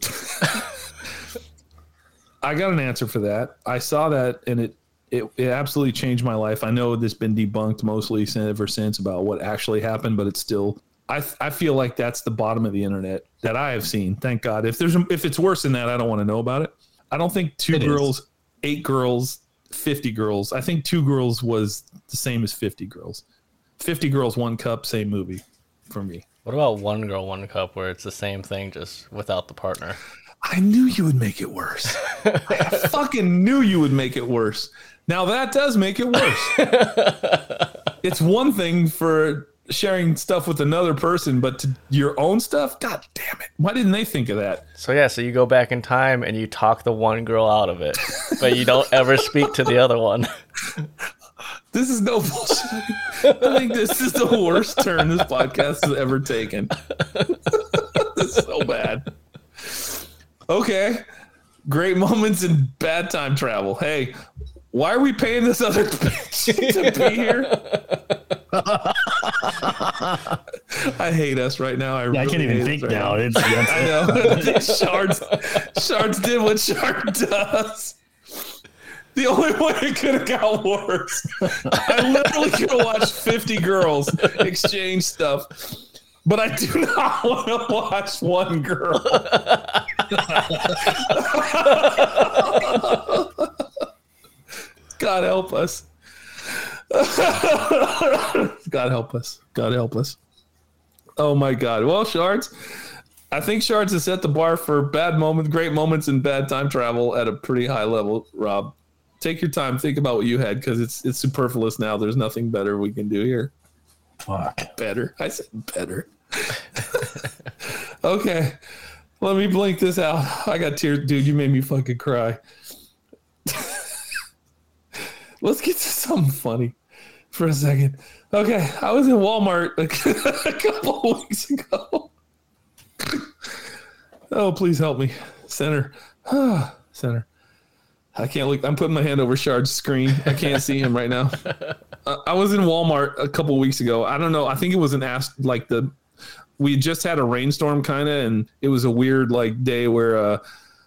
I got an answer for that. I saw that, and it absolutely changed my life. I know this has been debunked mostly ever since about what actually happened, but it's still, I feel like that's the bottom of the internet that I have seen. Thank God. If it's worse than that, I don't want to know about it. I don't think 2 girls, 8 girls, 50 girls. I think 2 girls was the same as 50 girls. 50 girls, 1 cup, same movie for me. What about 1 girl, 1 cup, where it's the same thing just without the partner? I knew you would make it worse. I fucking knew you would make it worse. Now that does make it worse. It's one thing for sharing stuff with another person, but to your own stuff, god damn it, why didn't they think of that? So yeah, so you go back in time and you talk the one girl out of it, but you don't ever speak to the other one. This is no bullshit. I think this is the worst turn this podcast has ever taken. This is so bad. Okay. Great moments and bad time travel. Hey, why are we paying this other bitch to be here? I hate us right now. I can't even think now. I know. Shards did what Shard does. The only way it could have got worse. I literally could have watched 50 girls exchange stuff, but I do not want to watch one girl. God help us. God help us. God help us. Oh my God. Well, Shards, I think Shards has set the bar for bad moments, great moments, and bad time travel at a pretty high level. Rob, take your time. Think about what you had, because it's superfluous now. There's nothing better we can do here. Fuck. Better. I said better. Okay. Let me blink this out. I got tears. Dude, you made me fucking cry. Let's get to something funny for a second. Okay. I was in Walmart a couple of weeks ago. Oh, please help me. Center. Center. I can't look. I'm putting my hand over Shard's screen. I can't see him right now. I was in Walmart a couple of weeks ago. I don't know. I think it was we just had a rainstorm kind of, and it was a weird day where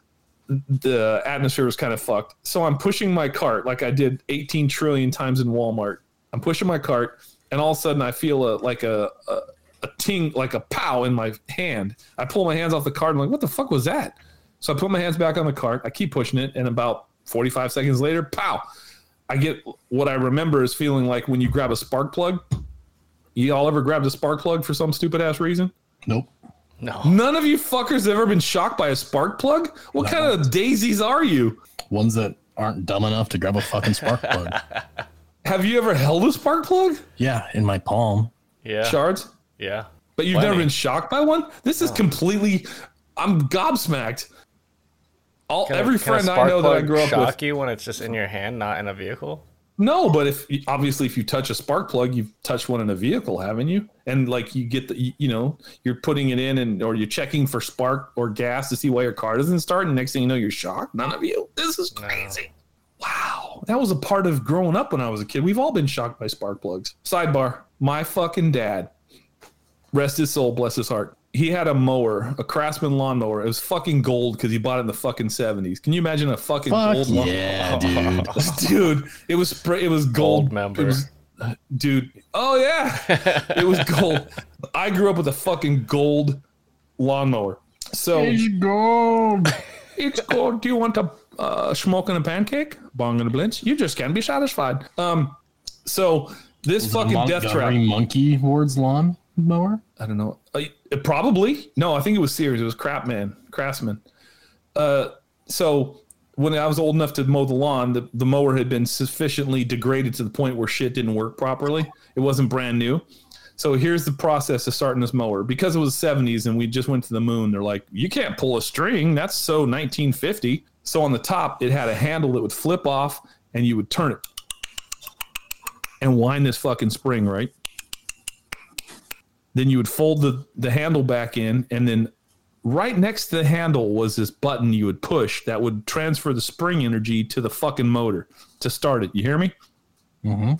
the atmosphere was kind of fucked. So I'm pushing my cart like I did 18 trillion times in Walmart. I'm pushing my cart, and all of a sudden I feel a ting, like a pow in my hand. I pull my hands off the cart. I'm like, what the fuck was that? So I put my hands back on the cart. I keep pushing it, and about 45 seconds later, pow. I get what I remember is feeling like when you grab a spark plug. You all ever grabbed a spark plug for some stupid ass reason? Nope. No. None of you fuckers have ever been shocked by a spark plug? What kind of daisies are you? Ones that aren't dumb enough to grab a fucking spark plug. Have you ever held a spark plug? Yeah, in my palm. Yeah. Shards? Yeah. But you've never been shocked by one? This is completely... I'm gobsmacked. Every friend I know that I grew up with... shock you when it's just in your hand, not in a vehicle? No, but if you touch a spark plug, you've touched one in a vehicle, haven't you? And you get you're putting it in or you're checking for spark or gas to see why your car doesn't start. And next thing you know, you're shocked. None of you. This is crazy. No. Wow. That was a part of growing up when I was a kid. We've all been shocked by spark plugs. Sidebar. My fucking dad, rest his soul, bless his heart. He had a mower, a Craftsman lawnmower. It was fucking gold because he bought it in the fucking 70s. Can you imagine a fucking gold lawnmower? Yeah, dude. Dude, it was gold. Gold member. Dude. Oh, yeah. It was gold. I grew up with a fucking gold lawnmower. So It's gold. It's gold. Do you want a smoke and a pancake? Bong and a blinch? You just can't be satisfied. So this fucking death trap. Monkey Ward's lawn mower? I don't know. Probably. No, I think it was Sears. It was Craftsman. So when I was old enough to mow the lawn, the mower had been sufficiently degraded to the point where shit didn't work properly. It wasn't brand new. So here's the process of starting this mower. Because it was the 70s and we just went to the moon, they're like, you can't pull a string. That's so 1950. So on the top, it had a handle that would flip off and you would turn it and wind this fucking spring, right? Then you would fold the handle back in, and then right next to the handle was this button you would push that would transfer the spring energy to the fucking motor to start it. You hear me? Mm-hmm.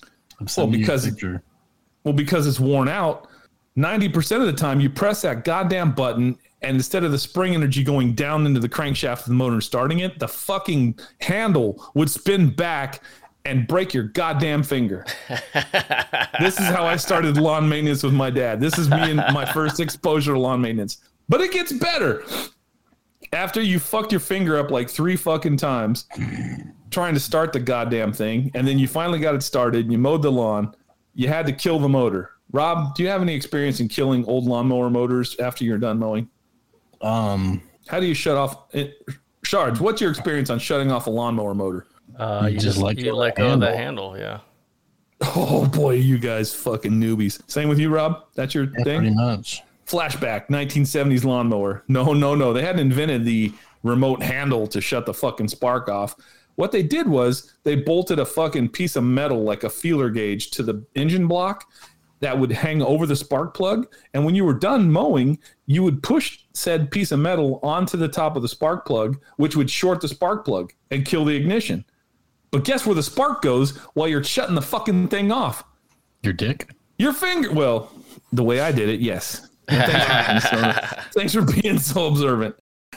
Because it's worn out, 90% of the time you press that goddamn button, and instead of the spring energy going down into the crankshaft of the motor and starting it, the fucking handle would spin back and break your goddamn finger. This is how I started lawn maintenance with my dad. This is me and my first exposure to lawn maintenance. But it gets better. After you fucked your finger up like 3 fucking times trying to start the goddamn thing, and then you finally got it started and you mowed the lawn, you had to kill the motor. Rob, do you have any experience in killing old lawnmower motors after you're done mowing? How do you shut off it? Shards, what's your experience on shutting off a lawnmower motor? You let go of the handle, yeah. Oh boy, you guys fucking newbies. Same with you, Rob? That's your thing? Pretty much. Flashback, 1970s lawnmower. No. They hadn't invented the remote handle to shut the fucking spark off. What they did was they bolted a fucking piece of metal, like a feeler gauge, to the engine block that would hang over the spark plug. And when you were done mowing, you would push said piece of metal onto the top of the spark plug, which would short the spark plug and kill the ignition. But guess where the spark goes while you're shutting the fucking thing off? Your dick? Your finger. Well, the way I did it, yes. Thanks for being so observant.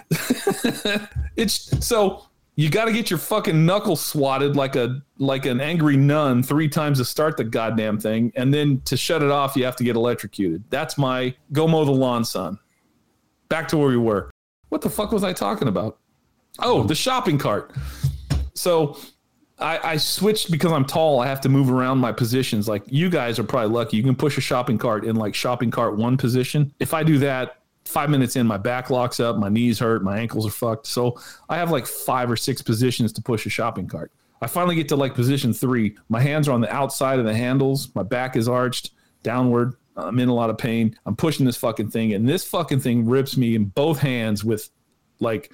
It's so you got to get your fucking knuckles swatted like an angry nun 3 times to start the goddamn thing, and then to shut it off, you have to get electrocuted. That's my go mow the lawn, son. Back to where we were. What the fuck was I talking about? Oh, the shopping cart. So I switched because I'm tall. I have to move around my positions. Like you guys are probably lucky. You can push a shopping cart in like shopping cart 1 position. If I do that, 5 minutes in, my back locks up, my knees hurt, my ankles are fucked. So I have like 5 or 6 positions to push a shopping cart. I finally get to like position 3. My hands are on the outside of the handles. My back is arched downward. I'm in a lot of pain. I'm pushing this fucking thing, and this fucking thing rips me in both hands with like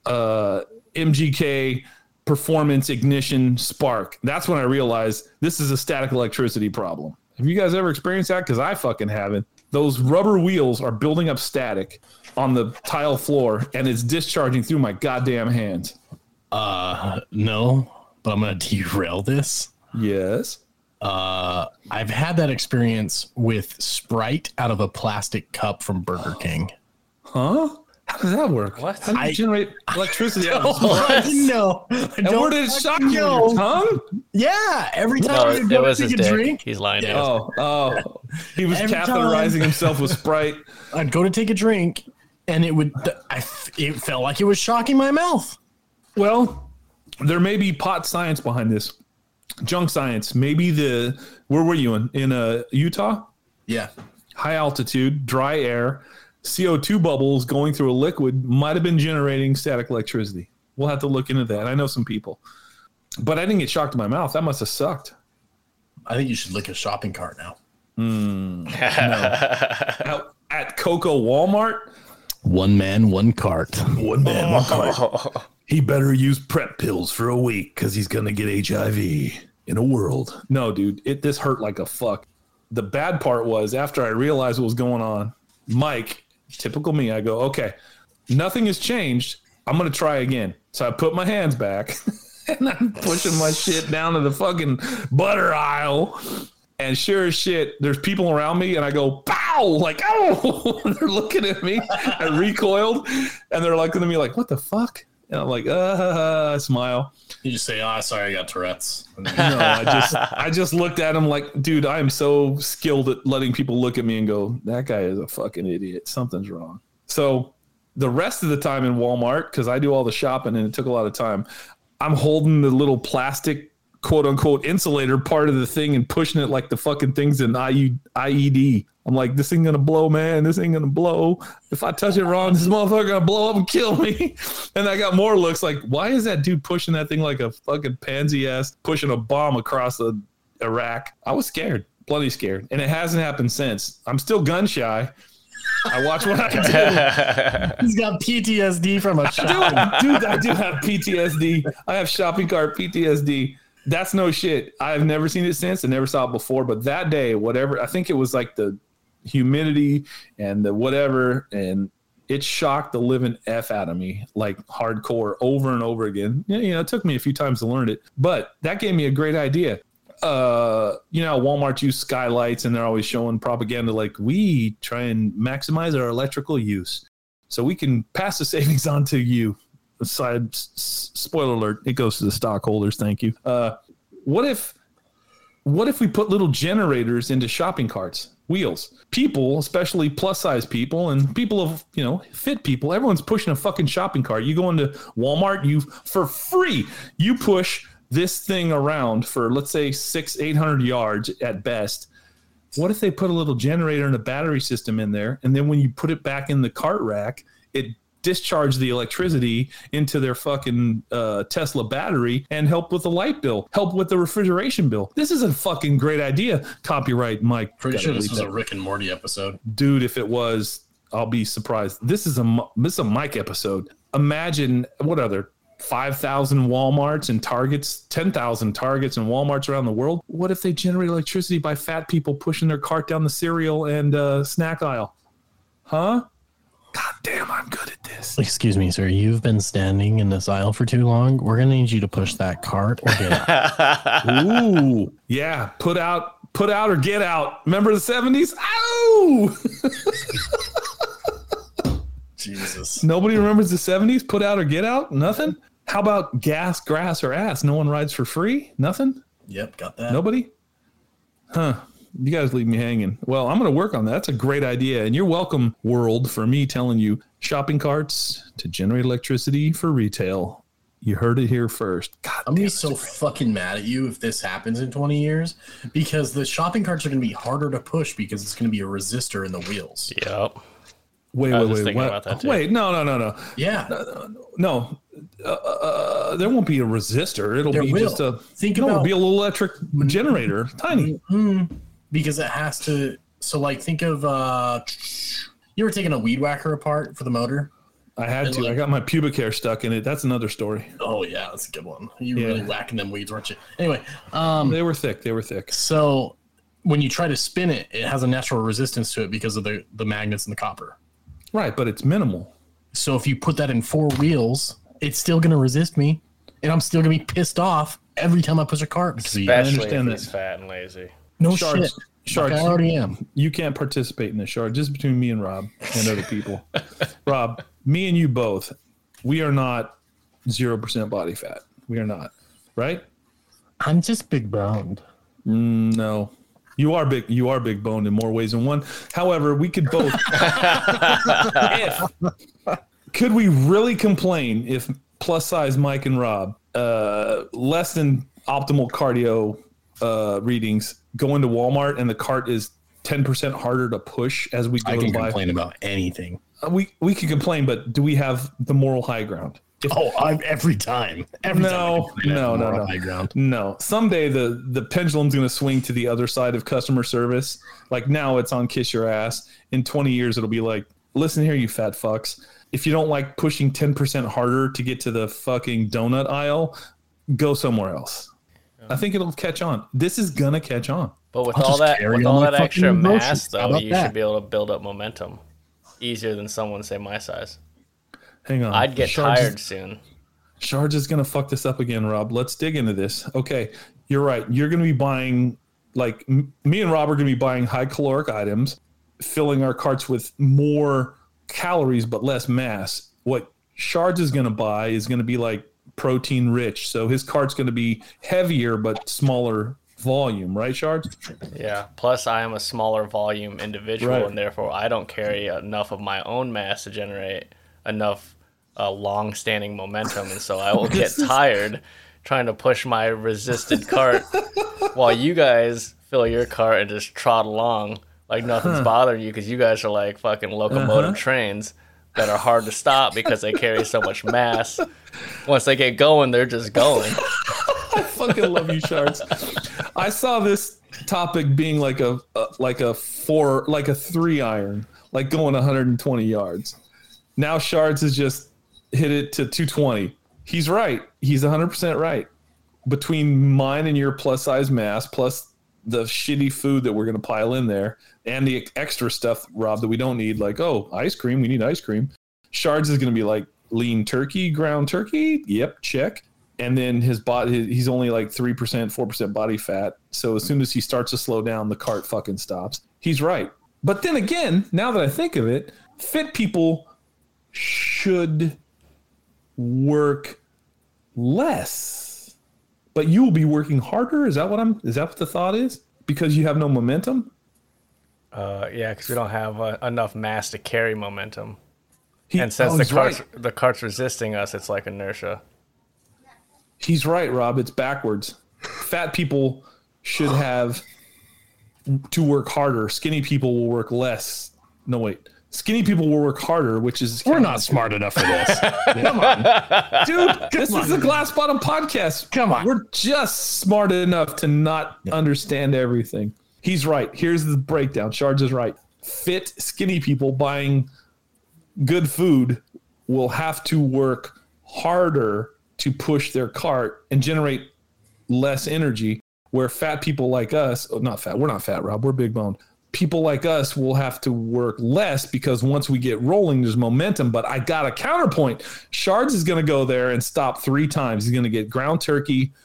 MGK performance ignition spark. That's when I realized this is a static electricity problem. Have you guys ever experienced that? Because I fucking haven't. Those rubber wheels are building up static on the tile floor, and it's discharging through my goddamn hands. No, but I'm going to derail this. Yes. I've had that experience with Sprite out of a plastic cup from Burger King. Huh? How does that work? What? How do you generate electricity out of Sprite? No. And where did it shock you? Your tongue? Yeah, every time you go to take a drink. He's lying. Yeah. Oh. He was Every catheterizing time. himself with Sprite. I'd go to take a drink, and it felt like it was shocking my mouth. Well, there may be pot science behind this. Junk science. Maybe where were you in Utah? Yeah. High altitude, dry air, CO2 bubbles going through a liquid might have been generating static electricity. We'll have to look into that. I know some people. But I didn't get shocked in my mouth. That must have sucked. I think you should lick a shopping cart now. No. At Coco Walmart? One man, one cart. One man, one cart. He better use PrEP pills for a week because he's going to get HIV in a world. No, dude, this hurt like a fuck. The bad part was after I realized what was going on, Mike, typical me, I go, okay, nothing has changed. I'm going to try again. So I put my hands back and I'm pushing my shit down to the fucking butter aisle. And sure as shit, there's people around me and I go, pow, like, oh, they're looking at me. I recoiled and they're looking at me like, what the fuck? And I'm like, I smile. You just say, oh, sorry, I got Tourette's. No, I just looked at him like, dude, I am so skilled at letting people look at me and go, that guy is a fucking idiot. Something's wrong. So the rest of the time in Walmart, because I do all the shopping and it took a lot of time, I'm holding the little plastic quote unquote insulator part of the thing and pushing it like the fucking thing's an IED. I'm like, this ain't gonna blow, man. This ain't gonna blow. If I touch it wrong, this motherfucker gonna blow up and kill me. And I got more looks like, why is that dude pushing that thing like a fucking pansy ass pushing a bomb across Iraq? I was scared, bloody scared. And it hasn't happened since. I'm still gun shy. I watch what I do. He's got PTSD from a shot. Dude, I do have PTSD. I have shopping cart PTSD. That's no shit. I've never seen it since. I never saw it before. But that day, whatever, I think it was like the humidity and the whatever, and it shocked the living F out of me, like hardcore over and over again. You know, it took me a few times to learn it, but that gave me a great idea. Walmart use skylights and they're always showing propaganda like we try and maximize our electrical use so we can pass the savings on to you. Spoiler alert, it goes to the stockholders. Thank you. What if we put little generators into shopping carts, wheels? People, especially plus size people and people of, fit people, everyone's pushing a fucking shopping cart. You go into Walmart, for free, you push this thing around for, let's say, 600-800 yards at best. What if they put a little generator and a battery system in there, and then when you put it back in the cart rack, it discharge the electricity into their fucking Tesla battery and help with the light bill, help with the refrigeration bill. This is a fucking great idea. Copyright Mike. Pretty sure this was a Rick and Morty episode. Dude, if it was, I'll be surprised. This is a Mike episode. Imagine what other 5,000 Walmarts and Targets, 10,000 Targets and Walmarts around the world. What if they generate electricity by fat people pushing their cart down the cereal and snack aisle? Huh? God damn, I'm good at this. Excuse me, sir. You've been standing in this aisle for too long. We're going to need you to push that cart or get out. Ooh, yeah. Put out or get out. Remember the 70s? Ow! Jesus. Nobody remembers the 70s? Put out or get out? Nothing? How about gas, grass, or ass? No one rides for free? Nothing? Yep, got that. Nobody? Huh. You guys leave me hanging. Well, I'm going to work on that. That's a great idea. And you're welcome, world, for me telling you shopping carts to generate electricity for retail. You heard it here first. God, I'm going to be so fucking mad at you if this happens in 20 years because the shopping carts are going to be harder to push because it's going to be a resistor in the wheels. Yep. Wait. What? Wait, no. Yeah. No. There won't be a resistor. It'll be just a it'll be a little electric generator, tiny. Because it has to. So, like, think of you ever taken a weed whacker apart for the motor? I had to. I got my pubic hair stuck in it. That's another story. Oh yeah, that's a good one. You were really whacking them weeds, weren't you? Anyway, they were thick. So when you try to spin it, it has a natural resistance to it because of the magnets and the copper. Right, but it's minimal. So if you put that in 4 wheels, it's still going to resist me, and I'm still going to be pissed off every time I push a cart. Especially if he's fat and lazy. No shit. Shards, like I already am. You can't participate in this, Shard. Just between me and Rob and other people. Rob, me and you both, we are not 0% body fat. We are not, right? I'm just big boned. No. You are big boned in more ways than one. However, we could both. Could we really complain if plus size Mike and Rob, less than optimal cardio readings, go into Walmart and the cart is 10% harder to push as we go I can by? Complain about anything. We can complain, but do we have the moral high ground? Every time. No. High ground. No. Someday the pendulum's going to swing to the other side of customer service. Like now it's on kiss your ass. In 20 years, it'll be like, listen here, you fat fucks. If you don't like pushing 10% harder to get to the fucking donut aisle, go somewhere else. I think it'll catch on. This is going to catch on. But with all that extra mass, though, you should be able to build up momentum easier than someone, say, my size. Hang on. I'd get tired soon. Shards is going to fuck this up again, Rob. Let's dig into this. Okay, you're right. You're going to be buying, like, me and Rob are going to be buying high caloric items, filling our carts with more calories but less mass. What Shards is going to buy is going to be, like, protein rich. So his cart's going to be heavier but smaller volume, right, Shards? Yeah. Plus, I am a smaller volume individual, and therefore I don't carry enough of my own mass to generate enough long-standing momentum, and so I will get tired trying to push my resisted cart while you guys fill your cart and just trot along like nothing's bothering you, because you guys are like fucking locomotive trains that are hard to stop because they carry so much mass. Once they get going, they're just going. I fucking love you, Shards. I saw this topic being like a 3 iron, like going 120 yards. Now Shards has just hit it to 220. He's right. He's 100% right. Between mine and your plus size mass, plus the shitty food that we're going to pile in there, and the extra stuff, Rob, that we don't need, like, ice cream. We need ice cream. Shards is going to be like lean turkey, ground turkey. Yep, check. And then his body, he's only like 3%, 4% body fat. So as soon as he starts to slow down, the cart fucking stops. He's right. But then again, now that I think of it, fit people should work less, but you will be working harder. Is that what the thought is? Because you have no momentum? Yeah, because we don't have enough mass to carry momentum. And since the cart's resisting us, it's like inertia. He's right, Rob. It's backwards. Fat people should have to work harder. Skinny people will work less. No, wait. Skinny people will work harder, which is we're not smart enough for this. Come on, dude. This is the Glass Bottom Podcast. Come on, we're just smart enough to not understand everything. He's right. Here's the breakdown. Shards is right. Fit, skinny people buying good food will have to work harder to push their cart and generate less energy, where fat people like us, not fat, we're not fat, Rob, we're big boned. People like us will have to work less because once we get rolling, there's momentum. But I got a counterpoint. Shards is going to go there and stop 3 times. He's going to get ground turkey,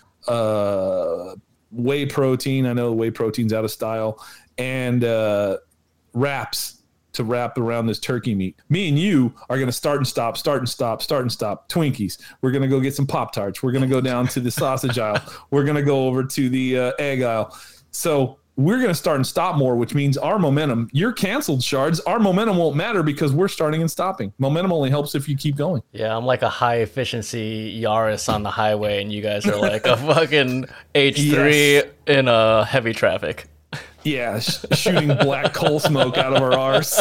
whey protein. I know whey protein's out of style, and wraps to wrap around this turkey meat. Me and you are going to start and stop Twinkies. We're going to go get some Pop-Tarts. We're going to go down to the sausage aisle. We're going to go over to the egg aisle. So we're going to start and stop more, which means our momentum, you're canceled, Shards. Our momentum won't matter because we're starting and stopping. Momentum only helps if you keep going. Yeah, I'm like a high efficiency Yaris on the highway, and you guys are like a fucking H3 in a heavy traffic. Yeah, shooting black coal smoke out of our arse.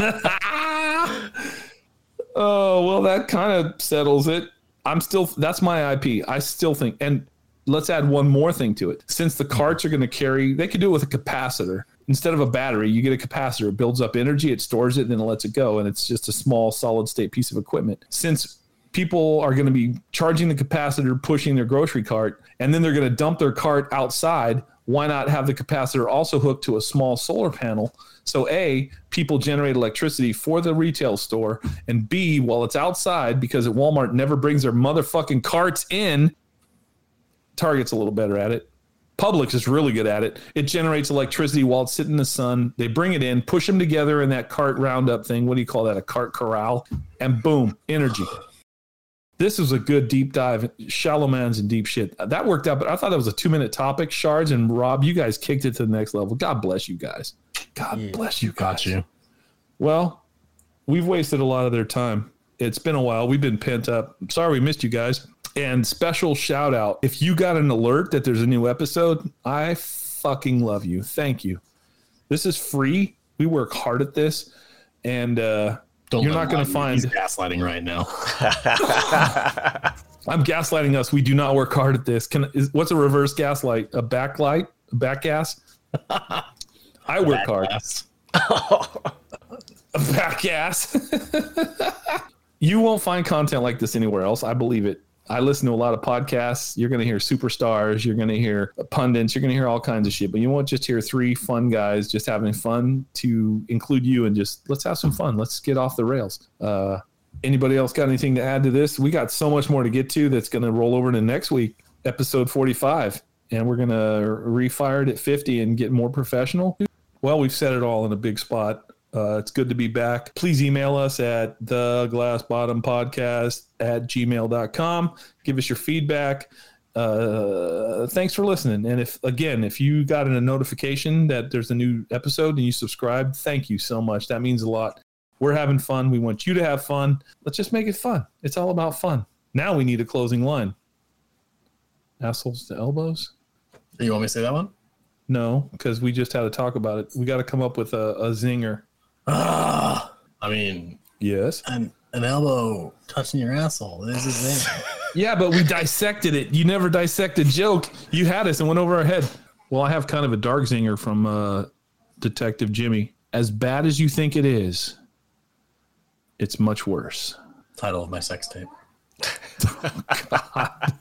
Oh, well, that kind of settles it. That's my IP. I still think, and let's add one more thing to it. Since the carts are going to carry, they could do it with a capacitor. Instead of a battery, you get a capacitor. It builds up energy, it stores it, and then it lets it go. And it's just a small solid state piece of equipment. Since people are going to be charging the capacitor, pushing their grocery cart, and then they're going to dump their cart outside, why not have the capacitor also hooked to a small solar panel? So A, people generate electricity for the retail store, and B, while it's outside, because at Walmart never brings their motherfucking carts in, Target's a little better at it. Publix is really good at it. It generates electricity while it's sitting in the sun. They bring it in, push them together in that cart roundup thing. What do you call that? A cart corral. And boom, energy. This was a good deep dive, shallow man's and deep shit. That worked out, but I thought that was a 2-minute topic. Shards and Rob, you guys kicked it to the next level. God bless you guys. God bless you guys. Got you. Well, we've wasted a lot of their time. It's been a while. We've been pent up. Sorry we missed you guys. And special shout out. If you got an alert that there's a new episode, I fucking love you. Thank you. This is free. We work hard at this. And, you're not going to find. He's gaslighting right now. I'm gaslighting us. We do not work hard at this. What's a reverse gaslight? A backlight? A back gas? I work hard. A back gas. You won't find content like this anywhere else. I believe it. I listen to a lot of podcasts. You're going to hear superstars. You're going to hear pundits. You're going to hear all kinds of shit. But you won't just hear 3 fun guys just having fun, to include you, and just let's have some fun. Let's get off the rails. Anybody else got anything to add to this? We got so much more to get to that's going to roll over to next week, episode 45. And we're going to refire it at 50 and get more professional. Well, we've said it all in a big spot. It's good to be back. Please email us at theglassbottompodcast@gmail.com. Give us your feedback. Thanks for listening. And if you got a notification that there's a new episode and you subscribe, thank you so much. That means a lot. We're having fun. We want you to have fun. Let's just make it fun. It's all about fun. Now we need a closing line. Assholes to elbows. You want me to say that one? No, because we just had to talk about it. We got to come up with a zinger. I mean, yes. An elbow touching your asshole. This is it. Yeah, but we dissected it. You never dissected joke. You had us and went over our head. Well, I have kind of a dark zinger from Detective Jimmy. As bad as you think it is, it's much worse. Title of my sex tape. Oh, God.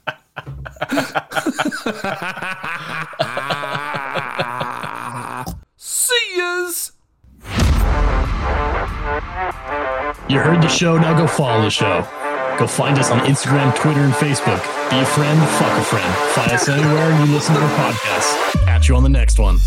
See yous. You heard the show, now go follow the show. Go find us on Instagram, Twitter, and Facebook. Be a friend, fuck a friend. Find us anywhere you listen to our podcast. Catch you on the next one.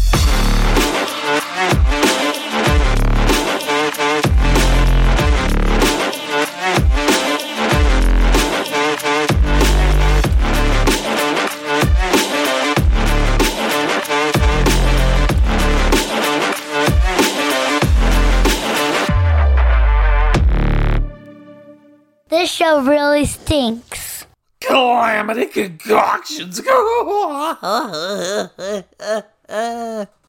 This show really stinks. Calamity concoctions.